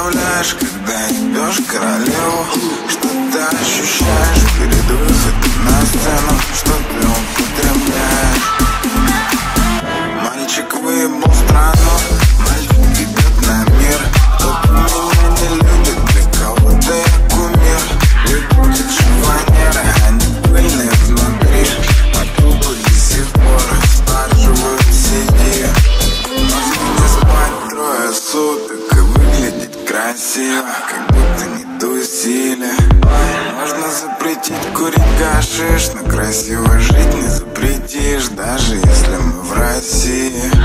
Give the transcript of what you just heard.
представляешь, когда идешь к королеву, что ты ощущаешь перед выходом на сцену, что ты употребляешь. Мальчик выебал страну, мальчик идет на мир. Кто-то меня не любит, для кого-то я кумир. Люди шифонеры, они пыльные внутри, а трупы до сих пор спрашивают сиди. Можно не спать трое суток и выглядеть красиво, как будто не тусили. Можно запретить курить гашиш, но красиво жить не запретишь, даже если мы в России.